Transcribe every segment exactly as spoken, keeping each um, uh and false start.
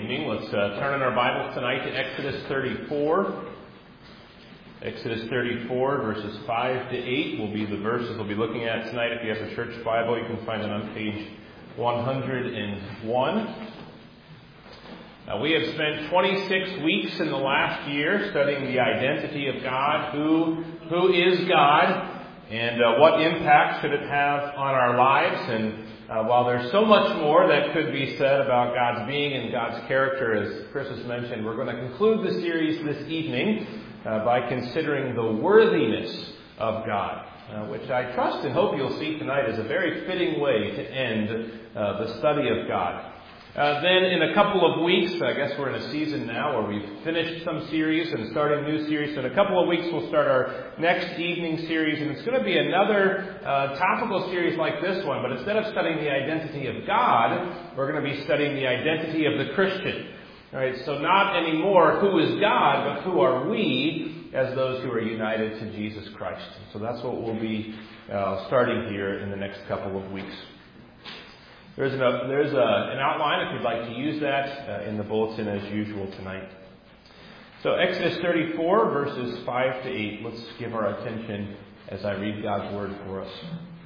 evening. Let's uh, turn in our Bibles tonight to Exodus thirty-four. Exodus thirty-four, verses five to eight will be the verses we'll be looking at tonight. If you have a church Bible, you can find it on page one hundred one. Now, we have spent twenty-six weeks in the last year studying the identity of God, who, who is God, and uh, what impact should it have on our lives. And Uh, while there's so much more that could be said about God's being and God's character, as Chris has mentioned, we're going to conclude the series this evening uh, by considering the worthiness of God, uh, which I trust and hope you'll see tonight is a very fitting way to end uh, the study of God. Uh, then in a couple of weeks, I guess we're in a season now where we've finished some series and starting a new series. So in a couple of weeks we'll start our next evening series, and it's going to be another uh, topical series like this one, but instead of studying the identity of God, we're going to be studying the identity of the Christian. All right, so not anymore who is God, but who are we as those who are united to Jesus Christ. So that's what we'll be uh, starting here in the next couple of weeks. There's, an, uh, there's a, an outline if you'd like to use that uh, in the bulletin as usual tonight. So Exodus thirty-four, verses five to eight. Let's give our attention as I read God's Word for us.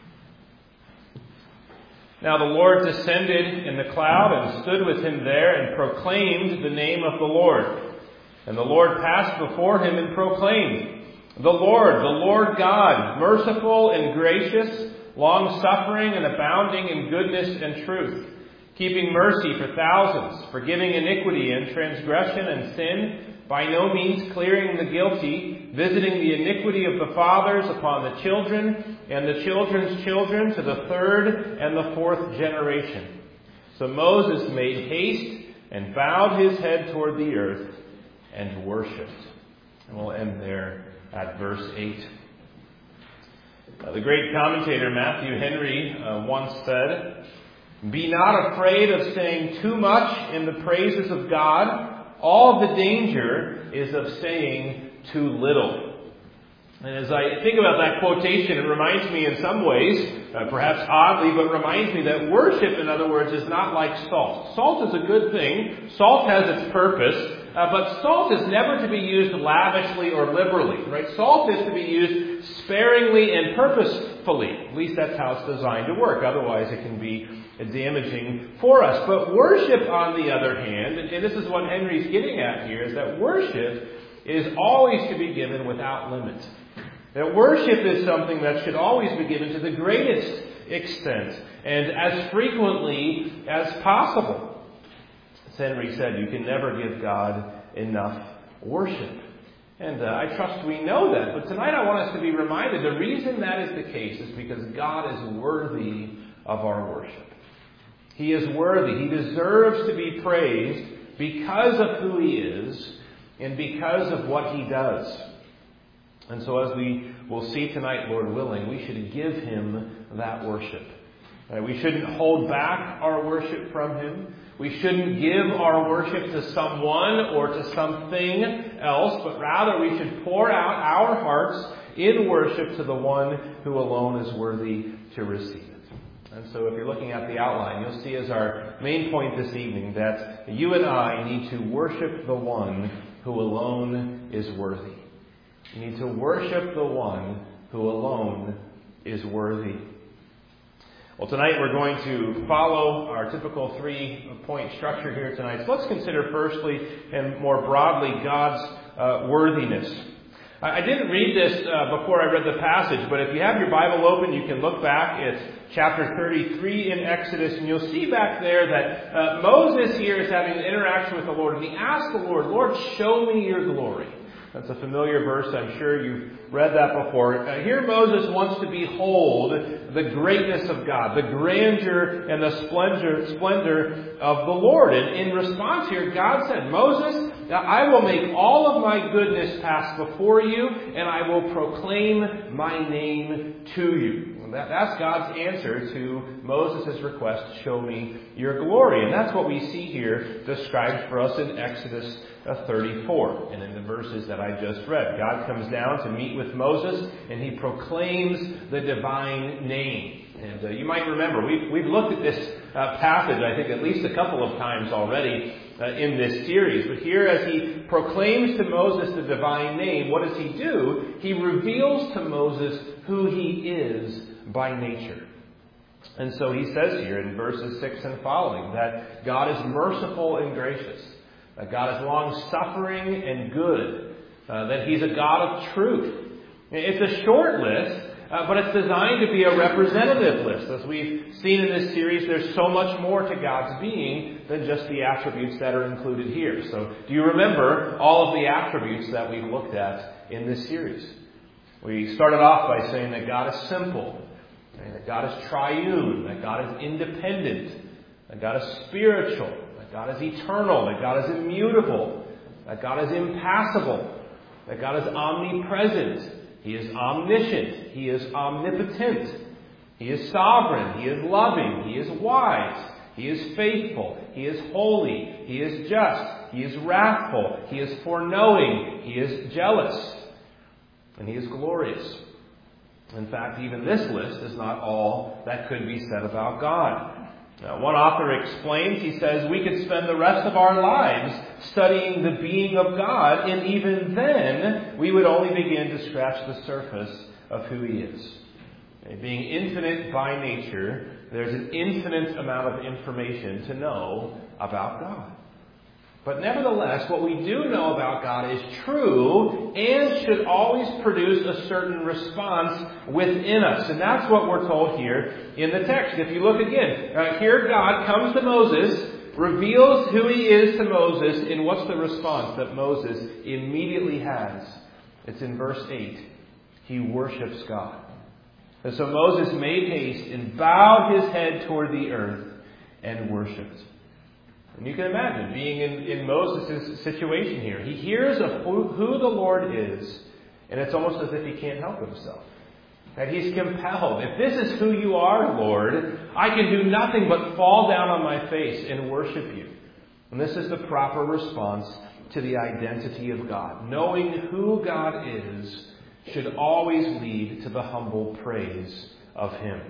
Now the Lord descended in the cloud and stood with him there and proclaimed the name of the Lord. And the Lord passed before him and proclaimed, "The Lord, the Lord God, merciful and gracious, long-suffering and abounding in goodness and truth, keeping mercy for thousands, forgiving iniquity and transgression and sin, by no means clearing the guilty, visiting the iniquity of the fathers upon the children and the children's children to the third and the fourth generation." So Moses made haste and bowed his head toward the earth and worshipped. And we'll end there at verse eight. Uh, the great commentator Matthew Henry uh, once said, "Be not afraid of saying too much in the praises of God. All the danger is of saying too little." And as I think about that quotation, it reminds me in some ways, uh, perhaps oddly, but reminds me that worship, in other words, is not like salt. Salt is a good thing. Salt has its purpose. Uh, but salt is never to be used lavishly or liberally, right? Salt is to be used sparingly and purposefully. At least that's how it's designed to work. Otherwise, it can be damaging for us. But worship, on the other hand, and this is what Henry's getting at here, is that worship is always to be given without limit. That worship is something that should always be given to the greatest extent and as frequently as possible. As Henry said, you can never give God enough worship. And uh, I trust we know that. But tonight I want us to be reminded the reason that is the case is because God is worthy of our worship. He is worthy. He deserves to be praised because of who He is and because of what He does. And so as we will see tonight, Lord willing, we should give Him that worship. Uh, we shouldn't hold back our worship from Him. We shouldn't give our worship to someone or to something else, but rather we should pour out our hearts in worship to the one who alone is worthy to receive it. And so if you're looking at the outline, you'll see as our main point this evening that you and I need to worship the one who alone is worthy. You need to worship the one who alone is worthy. Well, tonight we're going to follow our typical three-point structure here tonight. So let's consider firstly and more broadly God's uh, worthiness. I, I didn't read this uh, before I read the passage, but if you have your Bible open, you can look back at chapter thirty-three in Exodus, and you'll see back there that uh, Moses here is having an interaction with the Lord, and he asks the Lord, "Lord, show me your glory." That's a familiar verse. I'm sure you've read that before. Uh, here Moses wants to behold the greatness of God, the grandeur and the splendor, splendor of the Lord. And in response here, God said, "Moses, I will make all of my goodness pass before you, and I will proclaim my name to you." That, that's God's answer to Moses' request, "Show me your glory." And that's what we see here described for us in Exodus thirty-four. And in the verses that I just read, God comes down to meet with Moses, and He proclaims the divine name. And uh, you might remember, we've, we've looked at this uh, passage, I think, at least a couple of times already. uh, in this series. But here, as he proclaims to Moses the divine name, what does he do? He reveals to Moses who he is by nature. And so he says here in verses six and following that God is merciful and gracious, that God is long-suffering and good, uh, that he's a God of truth. It's a short list, uh, but it's designed to be a representative list. As we've seen in this series, there's so much more to God's being than just the attributes that are included here. So do you remember all of the attributes that we've looked at in this series? We started off by saying that God is simple, that God is triune, that God is independent, that God is spiritual, that God is eternal, that God is immutable, that God is impassible, that God is omnipresent, He is omniscient, He is omnipotent, He is sovereign, He is loving, He is wise, He is faithful, He is holy, He is just, He is wrathful, He is foreknowing, He is jealous, and He is glorious. In fact, even this list is not all that could be said about God. Now, one author explains, he says, we could spend the rest of our lives studying the being of God, and even then, we would only begin to scratch the surface of who He is. Being infinite by nature, there's an infinite amount of information to know about God. But nevertheless, what we do know about God is true and should always produce a certain response within us. And that's what we're told here in the text. If you look again, uh, here God comes to Moses, reveals who He is to Moses, and what's the response that Moses immediately has? It's in verse eight. He worships God. And so Moses made haste and bowed his head toward the earth and worshipped. And you can imagine being in, in Moses' situation here. He hears of who, who the Lord is, and it's almost as if he can't help himself. That he's compelled. If this is who you are, Lord, I can do nothing but fall down on my face and worship you. And this is the proper response to the identity of God. Knowing who God is should always lead to the humble praise of Him.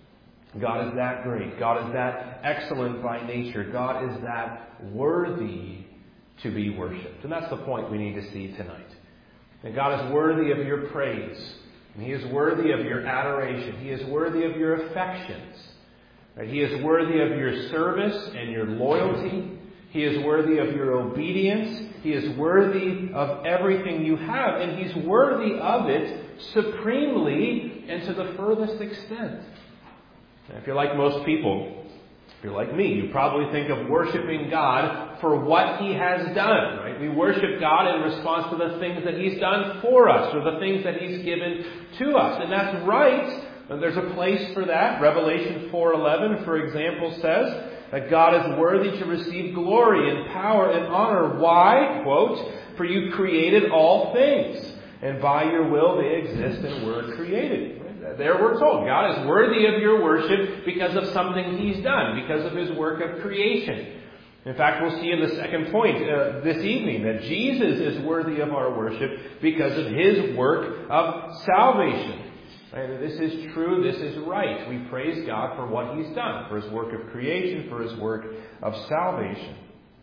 God is that great. God is that excellent by nature. God is that worthy to be worshipped. And that's the point we need to see tonight. That God is worthy of your praise. And He is worthy of your adoration. He is worthy of your affections. He is worthy of your service and your loyalty. He is worthy of your obedience. He is worthy of everything you have. And He's worthy of it supremely and to the furthest extent. If you're like most people, if you're like me, you probably think of worshiping God for what He has done, right? We worship God in response to the things that He's done for us or the things that He's given to us. And that's right. There's a place for that. Revelation four eleven, for example, says that God is worthy to receive glory and power and honor. Why? Quote, for you created all things, and by your will they exist and were created. There we're told God is worthy of your worship because of something He's done, because of His work of creation. In fact, we'll see in the second point uh, this evening that Jesus is worthy of our worship because of His work of salvation. Right? This is true, this is right. We praise God for what He's done, for His work of creation, for His work of salvation.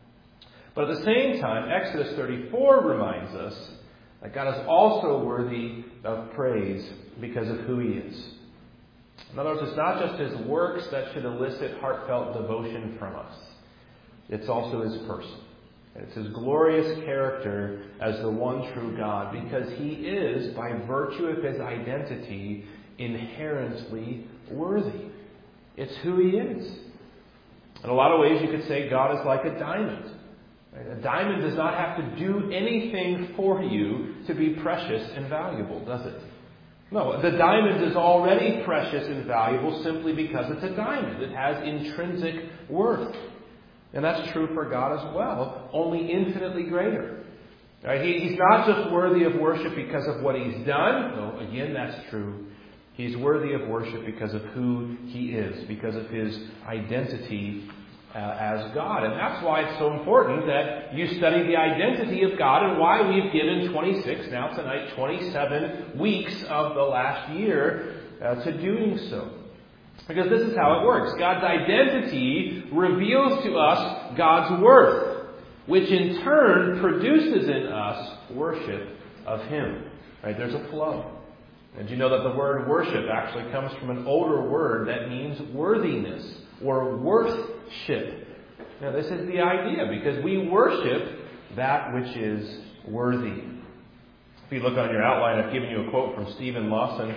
But at the same time, Exodus thirty-four reminds us that God is also worthy of praise because of who He is. In other words, it's not just His works that should elicit heartfelt devotion from us. It's also His person. It's His glorious character as the one true God, because He is, by virtue of His identity, inherently worthy. It's who He is. In a lot of ways, you could say God is like a diamond. A diamond does not have to do anything for you to be precious and valuable, does it? No, the diamond is already precious and valuable simply because it's a diamond. It has intrinsic worth. And that's true for God as well, only infinitely greater. Right? He, he's not just worthy of worship because of what He's done, though again that's true. He's worthy of worship because of who He is, because of His identity uh, as God. And that's why it's so important that you study the identity of God, and why we've given twenty-six, now tonight twenty-seven weeks of the last year uh, to doing so. Because this is how it works. God's identity reveals to us God's worth. which in turn produces in us worship of Him. Right? There's a flow. And you know that the word worship actually comes from an older word that means worthiness or worthship. Now, this is the idea, because we worship that which is worthy. If you look on your outline, I've given you a quote from Stephen Lawson.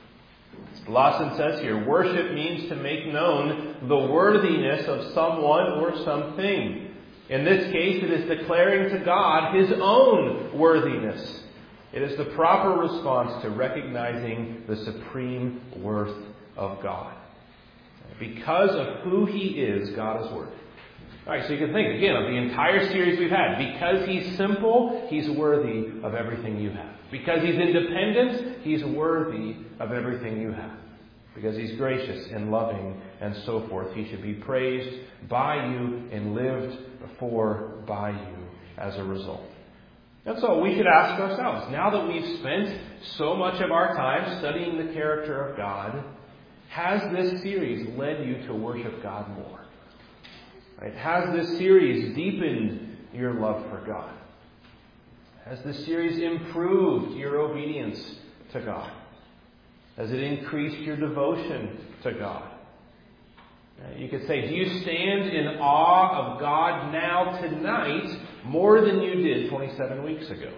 Lawson says here, worship means to make known the worthiness of someone or something. In this case, it is declaring to God His own worthiness. It is the proper response to recognizing the supreme worth of God. Because of who He is, God is worthy. All right, so you can think again of the entire series we've had. Because He's simple, He's worthy of everything you have. Because He's independent, He's worthy of everything you have. Because He's gracious and loving and so forth, He should be praised by you and lived for by you as a result. And so we should ask ourselves, now that we've spent so much of our time studying the character of God, has this series led you to worship God more? Right? Has this series deepened your love for God? Has this series improved your obedience to God? Has it increased your devotion to God? You could say, do you stand in awe of God now tonight more than you did twenty-seven weeks ago?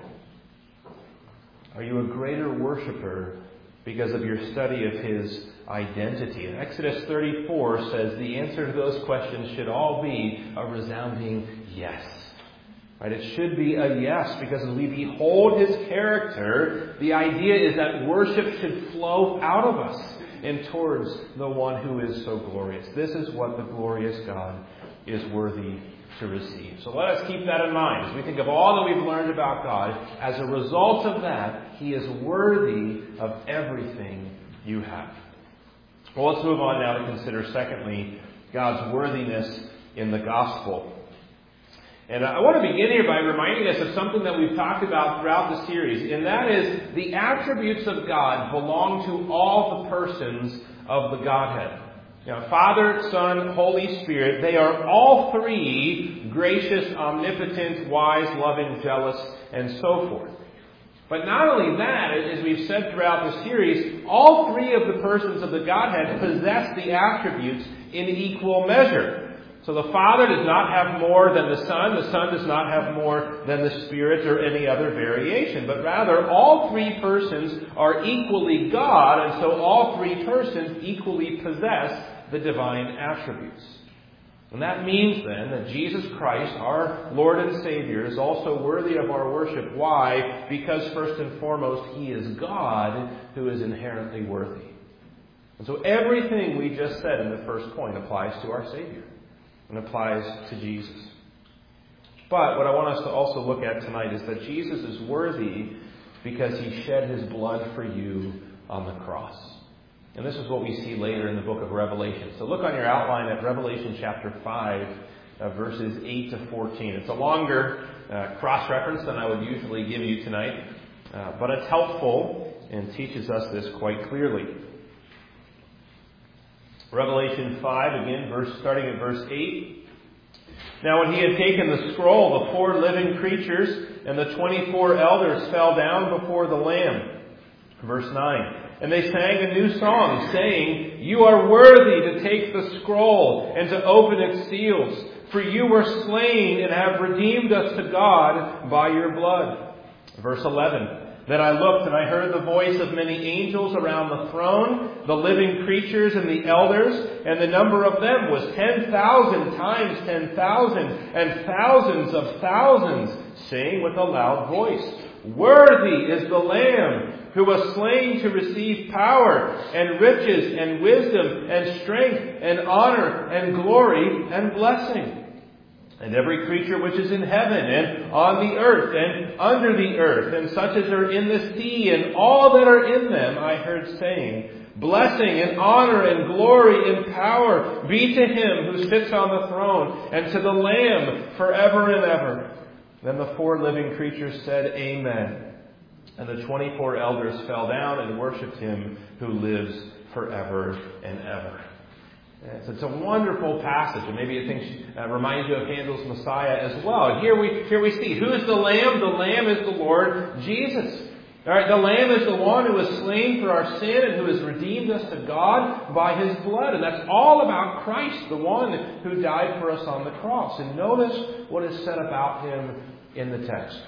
Are you a greater worshiper because of your study of His identity? And Exodus thirty-four says the answer to those questions should all be a resounding yes. Right? It should be a yes, because as we behold His character, the idea is that worship should flow out of us and towards the one who is so glorious. This is what the glorious God is worthy to receive. So let us keep that in mind as we think of all that we've learned about God. As a result of that, He is worthy of everything you have. Well, let's move on now to consider, secondly, God's worthiness in the gospel. And I want to begin here by reminding us of something that we've talked about throughout the series, and that is the attributes of God belong to all the persons of the Godhead. You know, Father, Son, Holy Spirit, they are all three gracious, omnipotent, wise, loving, jealous, and so forth. But not only that, as we've said throughout the series, all three of the persons of the Godhead possess the attributes in equal measure. So the Father does not have more than the Son. The Son does not have more than the Spirit or any other variation. But rather, all three persons are equally God, and so all three persons equally possess the divine attributes. And that means then that Jesus Christ, our Lord and Savior, is also worthy of our worship. Why? Because first and foremost, He is God who is inherently worthy. And so everything we just said in the first point applies to our Savior and applies to Jesus. But what I want us to also look at tonight is that Jesus is worthy because He shed His blood for you on the cross. And this is what we see later in the book of Revelation. So look on your outline at Revelation chapter five, uh, verses eight to fourteen. It's a longer uh, cross-reference than I would usually give you tonight, uh, but it's helpful and teaches us this quite clearly. Revelation five, again, verse starting at verse eight. Now when He had taken the scroll, the four living creatures and the twenty-four elders fell down before the Lamb. Verse nine. And they sang a new song, saying, You are worthy to take the scroll and to open its seals, for you were slain and have redeemed us to God by your blood. Verse eleven. Then I looked and I heard the voice of many angels around the throne, the living creatures and the elders, and the number of them was ten thousand times ten thousand, and thousands of thousands, saying with a loud voice, Worthy is the Lamb who was slain to receive power and riches and wisdom and strength and honor and glory and blessing. And every creature which is in heaven and on the earth and under the earth, and such as are in the sea and all that are in them, I heard saying, Blessing and honor and glory and power be to Him who sits on the throne and to the Lamb forever and ever. Then the four living creatures said, Amen. And the twenty-four elders fell down and worshipped Him who lives forever and ever. It's, it's a wonderful passage, and maybe it thinks, uh, reminds you of Handel's Messiah as well. And here we here we see, who is the Lamb? The Lamb is the Lord Jesus. All right, the Lamb is the one who was slain for our sin and who has redeemed us to God by His blood. And that's all about Christ, the one who died for us on the cross. And notice what is said about Him in the text.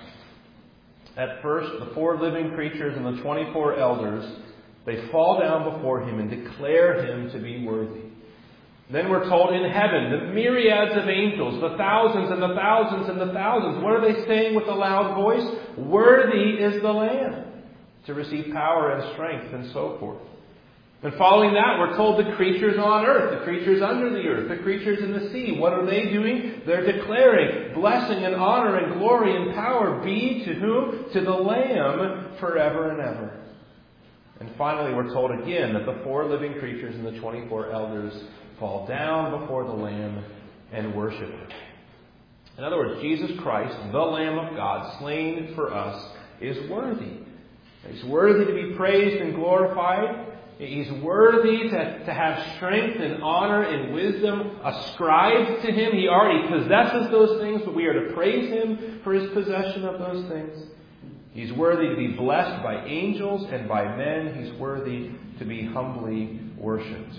At first, the four living creatures and the twenty-four elders, they fall down before Him and declare Him to be worthy. Then we're told in heaven, the myriads of angels, the thousands and the thousands and the thousands, what are they saying with a loud voice? Worthy is the Lamb to receive power and strength and so forth. And following that, we're told the creatures on earth, the creatures under the earth, the creatures in the sea, what are they doing? They're declaring blessing and honor and glory and power be to whom? To the Lamb forever and ever. And finally, we're told again that the four living creatures and the twenty-four elders fall down before the Lamb and worship Him. In other words, Jesus Christ, the Lamb of God, slain for us, is worthy. He's worthy to be praised and glorified. He's worthy to, to have strength and honor and wisdom ascribed to Him. He already possesses those things, but we are to praise Him for His possession of those things. He's worthy to be blessed by angels and by men. He's worthy to be humbly worshipped.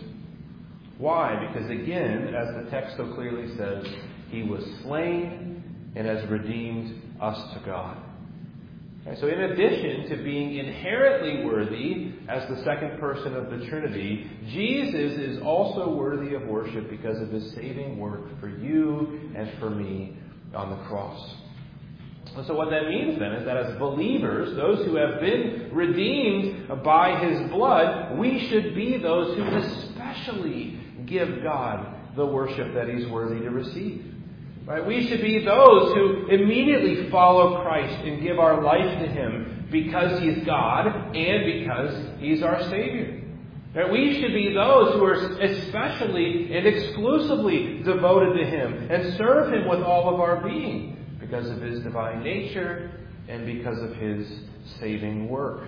Why? Because again, as the text so clearly says, He was slain and has redeemed us to God. Okay, so in addition to being inherently worthy as the second person of the Trinity, Jesus is also worthy of worship because of His saving work for you and for me on the cross. And so what that means then is that as believers, those who have been redeemed by His blood, we should be those who especially give God the worship that He's worthy to receive. Right? We should be those who immediately follow Christ and give our life to Him because He's God and because He's our Savior. Right? We should be those who are especially and exclusively devoted to Him and serve Him with all of our being because of His divine nature and because of His saving work.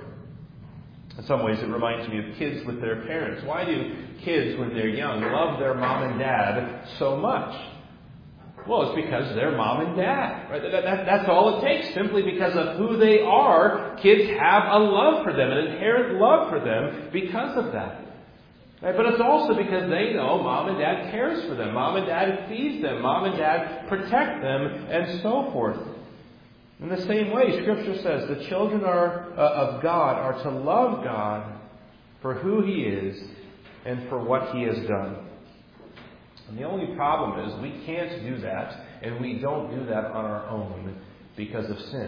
In some ways, it reminds me of kids with their parents. Why do kids, when they're young, love their mom and dad so much? Well, it's because they're mom and dad. Right? That, that, that's all it takes. Simply because of who they are, kids have a love for them, an inherent love for them because of that. Right? But it's also because they know mom and dad cares for them. Mom and dad feeds them. Mom and dad protect them, and so forth. In the same way, Scripture says the children are, uh, of God are to love God for who He is and for what He has done. And the only problem is we can't do that, and we don't do that on our own because of sin.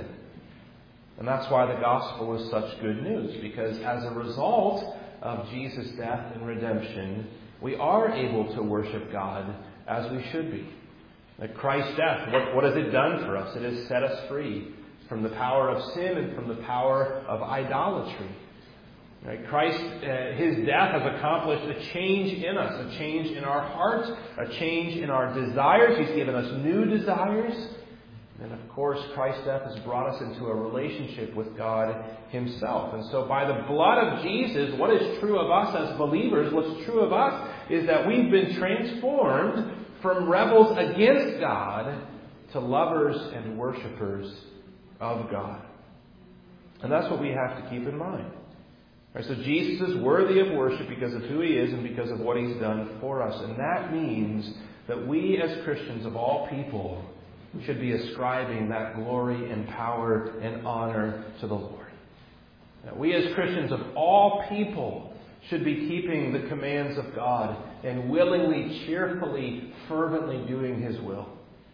And that's why the gospel is such good news, because as a result of Jesus' death and redemption, we are able to worship God as we should be. Like Christ's death, what, what has it done for us? It has set us free from the power of sin and from the power of idolatry. Right? Christ, uh, His death has accomplished a change in us, a change in our hearts, a change in our desires. He's given us new desires. And of course, Christ's death has brought us into a relationship with God Himself. And so by the blood of Jesus, what is true of us as believers, what's true of us is that we've been transformed from rebels against God to lovers and worshipers of God. And that's what we have to keep in mind. Right, so Jesus is worthy of worship because of who He is and because of what He's done for us. And that means that we as Christians of all people should be ascribing that glory and power and honor to the Lord. That we as Christians of all people should be keeping the commands of God and willingly, cheerfully, fervently doing His will.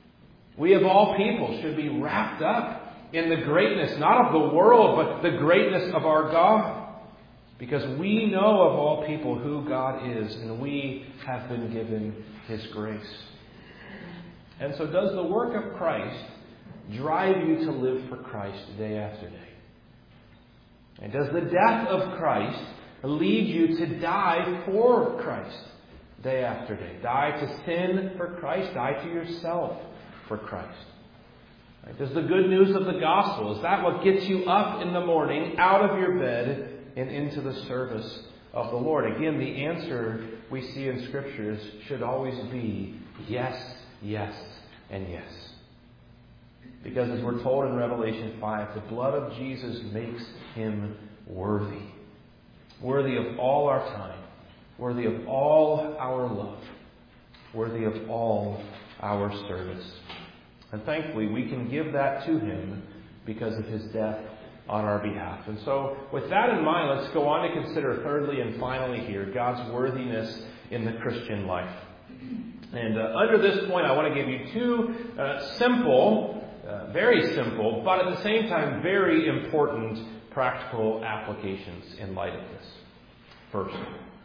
We of all people should be wrapped up in the greatness, not of the world, but the greatness of our God. Because we know of all people who God is, and we have been given His grace. And so does the work of Christ drive you to live for Christ day after day? And does the death of Christ lead you to die for Christ day after day? Die to sin for Christ. Die to yourself for Christ. Right? Does the good news of the gospel, is that what gets you up in the morning, out of your bed, and into the service of the Lord? Again, the answer we see in Scriptures should always be yes, yes, and yes. Because as we're told in Revelation five, the blood of Jesus makes him worthy. Worthy of all our time. Worthy of all our love. Worthy of all our service. And thankfully, we can give that to him because of his death on our behalf. And so, with that in mind, let's go on to consider thirdly and finally here, God's worthiness in the Christian life. And uh, under this point, I want to give you two uh, simple, uh, very simple, but at the same time very important practical applications in light of this. First,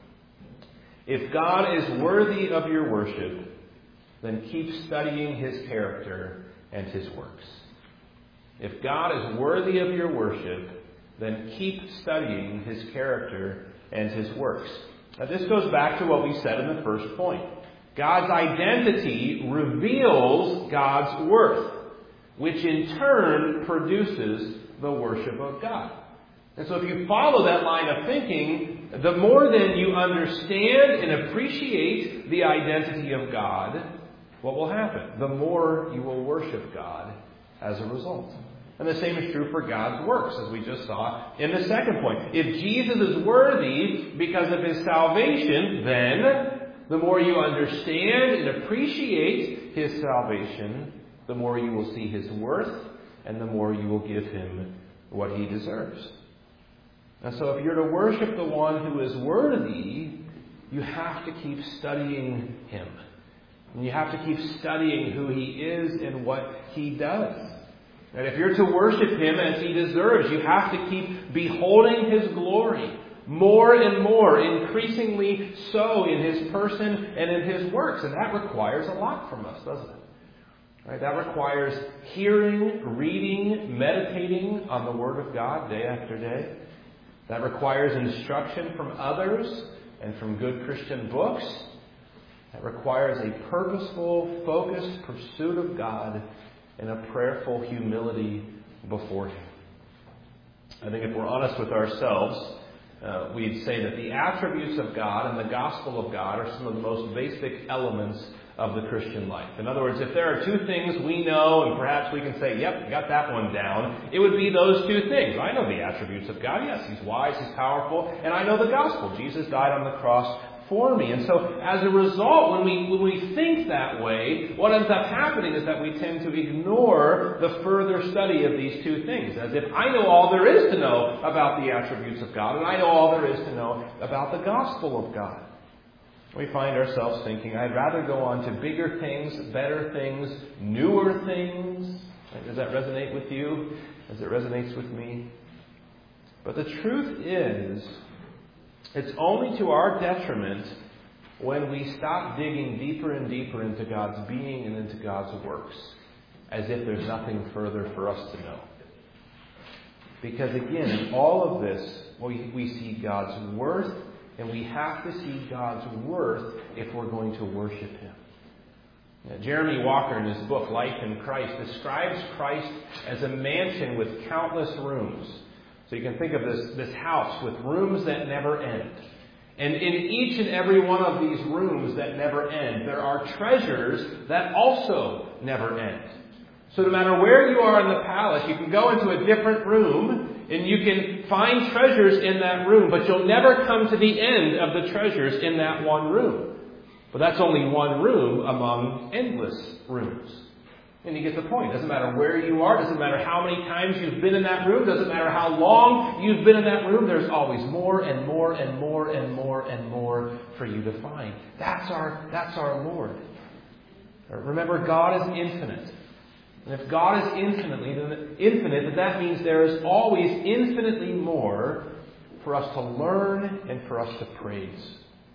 if God is worthy of your worship, then keep studying his character and his works. If God is worthy of your worship, then keep studying his character and his works. Now, this goes back to what we said in the first point. God's identity reveals God's worth, which in turn produces the worship of God. And so if you follow that line of thinking, the more then you understand and appreciate the identity of God, what will happen? The more you will worship God as a result. And the same is true for God's works, as we just saw in the second point. If Jesus is worthy because of his salvation, then the more you understand and appreciate his salvation, the more you will see his worth, and the more you will give him what he deserves. And so if you're to worship the one who is worthy, you have to keep studying him. And you have to keep studying who he is and what he does. And if you're to worship him as he deserves, you have to keep beholding his glory more and more, increasingly so in his person and in his works. And that requires a lot from us, doesn't it? Right? That requires hearing, reading, meditating on the Word of God day after day. That requires instruction from others and from good Christian books. That requires a purposeful, focused pursuit of God and a prayerful humility before him. I think if we're honest with ourselves, uh, we'd say that the attributes of God and the gospel of God are some of the most basic elements of the Christian life. In other words, if there are two things we know and perhaps we can say, yep, got that one down, it would be those two things. I know the attributes of God. Yes, he's wise, he's powerful, and I know the gospel. Jesus died on the cross for me. And so as a result, when we when we think that way, what ends up happening is that we tend to ignore the further study of these two things. As if I know all there is to know about the attributes of God, and I know all there is to know about the gospel of God. We find ourselves thinking, I'd rather go on to bigger things, better things, newer things. Does that resonate with you as it resonates with me? But the truth is, it's only to our detriment when we stop digging deeper and deeper into God's being and into God's works, as if there's nothing further for us to know. Because again, in all of this, we, we see God's worth, and we have to see God's worth if we're going to worship him. Now, Jeremy Walker, in his book, Life in Christ, describes Christ as a mansion with countless rooms. So you can think of this, this house with rooms that never end. And in each and every one of these rooms that never end, there are treasures that also never end. So no matter where you are in the palace, you can go into a different room and you can find treasures in that room, but you'll never come to the end of the treasures in that one room. But that's only one room among endless rooms. And you get the point. It doesn't matter where you are. It doesn't matter how many times you've been in that room. It doesn't matter how long you've been in that room. There's always more and more and more and more and more for you to find. That's our, that's our Lord. Remember, God is infinite. And if God is infinitely infinite, then that means there is always infinitely more for us to learn and for us to praise.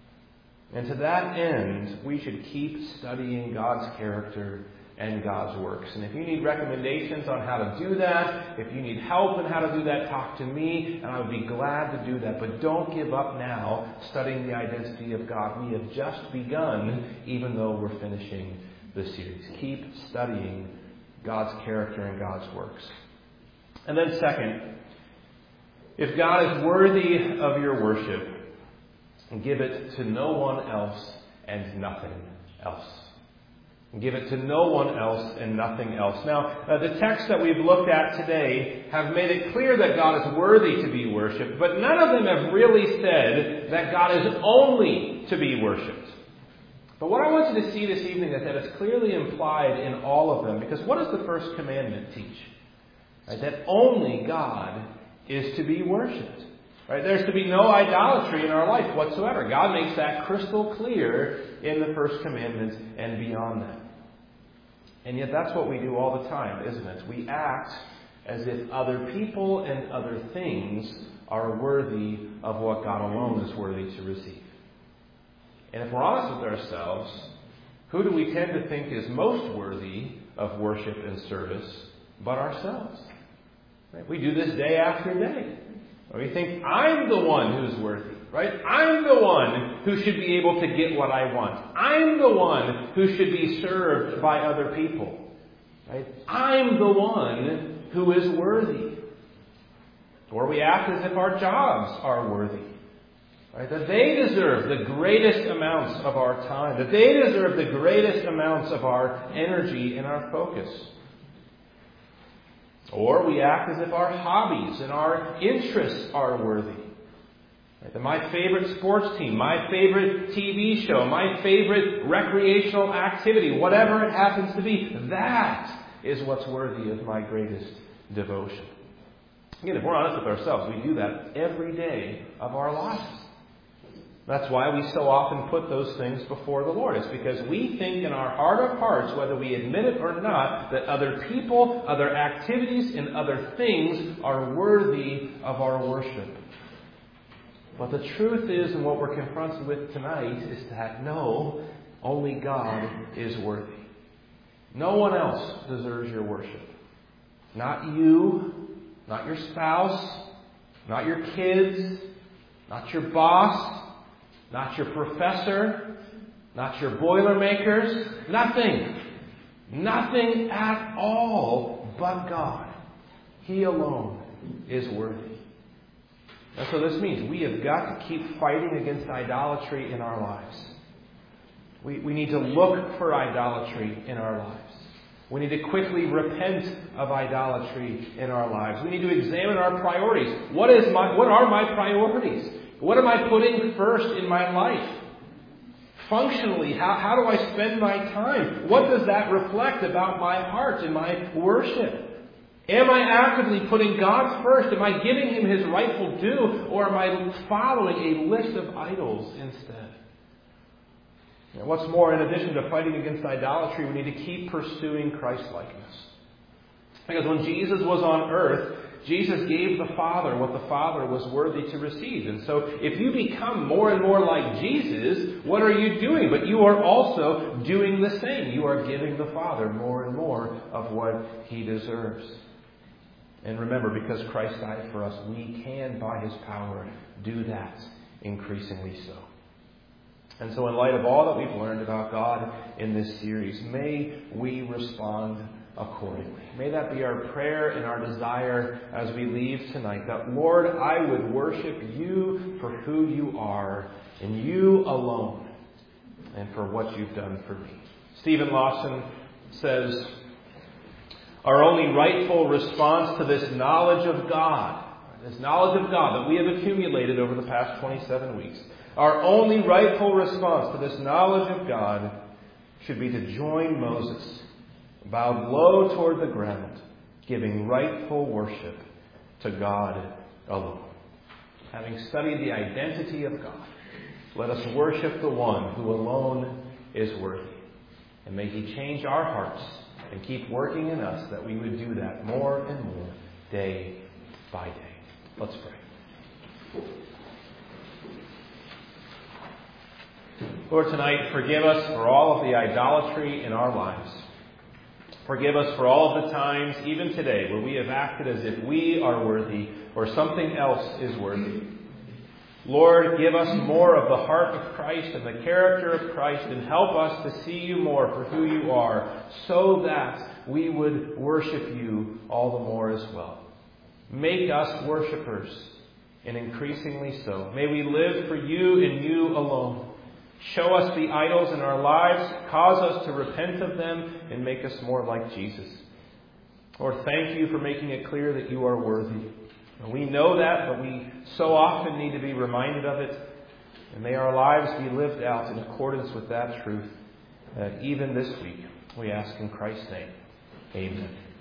And to that end, we should keep studying God's character and God's works. And if you need recommendations on how to do that, if you need help in how to do that, talk to me, and I would be glad to do that. But don't give up now studying the identity of God. We have just begun, even though we're finishing the series. Keep studying God's character and God's works. And then second, if God is worthy of your worship, give it to no one else and nothing else. Give it to no one else and nothing else. Now, uh, the texts that we've looked at today have made it clear that God is worthy to be worshipped, but none of them have really said that God is only to be worshipped. But what I want you to see this evening is that it's clearly implied in all of them, because what does the first commandment teach? Right? That only God is to be worshipped. Right? There's to be no idolatry in our life whatsoever. God makes that crystal clear in the first commandment and beyond that. And yet that's what we do all the time, isn't it? We act as if other people and other things are worthy of what God alone is worthy to receive. And if we're honest with ourselves, who do we tend to think is most worthy of worship and service but ourselves? Right? We do this day after day. We think, I'm the one who's worthy, right? I'm the one who should be able to get what I want. I'm the one who should be served by other people, right? I'm the one who is worthy. Or we act as if our jobs are worthy, right? That they deserve the greatest amounts of our time, that they deserve the greatest amounts of our energy and our focus. Or we act as if our hobbies and our interests are worthy. Right? That my favorite sports team, my favorite T V show, my favorite recreational activity, whatever it happens to be, that is what's worthy of my greatest devotion. Again, if we're honest with ourselves, we do that every day of our lives. That's why we so often put those things before the Lord. It's because we think in our heart of hearts, whether we admit it or not, that other people, other activities, and other things are worthy of our worship. But the truth is, and what we're confronted with tonight, is that no, only God is worthy. No one else deserves your worship. Not you, not your spouse, not your kids, not your boss, not your professor, not your Boilermakers, nothing. Nothing at all but God. He alone is worthy. That's what this means. We have got to keep fighting against idolatry in our lives. We, we need to look for idolatry in our lives. We need to quickly repent of idolatry in our lives. We need to examine our priorities. What is my, what are my priorities? What am I putting first in my life? Functionally, how, how do I spend my time? What does that reflect about my heart and my worship? Am I actively putting God first? Am I giving Him His rightful due? Or am I following a list of idols instead? And what's more, in addition to fighting against idolatry, we need to keep pursuing Christ-likeness. Because when Jesus was on earth, Jesus gave the Father what the Father was worthy to receive. And so if you become more and more like Jesus, what are you doing? But you are also doing the same. You are giving the Father more and more of what He deserves. And remember, because Christ died for us, we can, by His power, do that increasingly so. And so in light of all that we've learned about God in this series, may we respond accordingly. May that be our prayer and our desire as we leave tonight, that, Lord, I would worship You for who You are, and You alone, and for what You've done for me. Stephen Lawson says, our only rightful response to this knowledge of God, this knowledge of God that we have accumulated over the past twenty-seven weeks, our only rightful response to this knowledge of God should be to join Moses, bowed low toward the ground, giving rightful worship to God alone. Having studied the identity of God, let us worship the one who alone is worthy. And may He change our hearts and keep working in us that we would do that more and more day by day. Let's pray. Lord, tonight, forgive us for all of the idolatry in our lives. Forgive us for all of the times, even today, where we have acted as if we are worthy or something else is worthy. Lord, give us more of the heart of Christ and the character of Christ, and help us to see You more for who You are, so that we would worship You all the more as well. Make us worshipers and increasingly so. May we live for you and you alone. Show us the idols in our lives, cause us to repent of them, and make us more like Jesus. Lord, thank you for making it clear that you are worthy. We know that, but we so often need to be reminded of it. And may our lives be lived out in accordance with that truth, uh, even this week. We ask in Christ's name. Amen.